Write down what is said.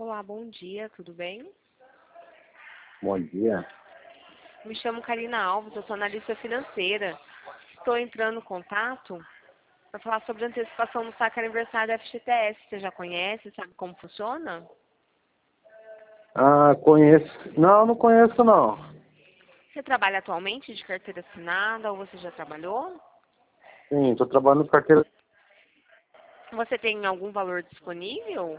Olá, bom dia, tudo bem? Bom dia. Me chamo Karina Alves, eu sou analista financeira. Estou entrando em contato para falar sobre a antecipação do saque aniversário da FGTS. Você já conhece, sabe como funciona? Ah, conheço. Não, não conheço não. Você trabalha atualmente de carteira assinada ou você já trabalhou? Sim, estou trabalhando com carteira. Você tem algum valor disponível?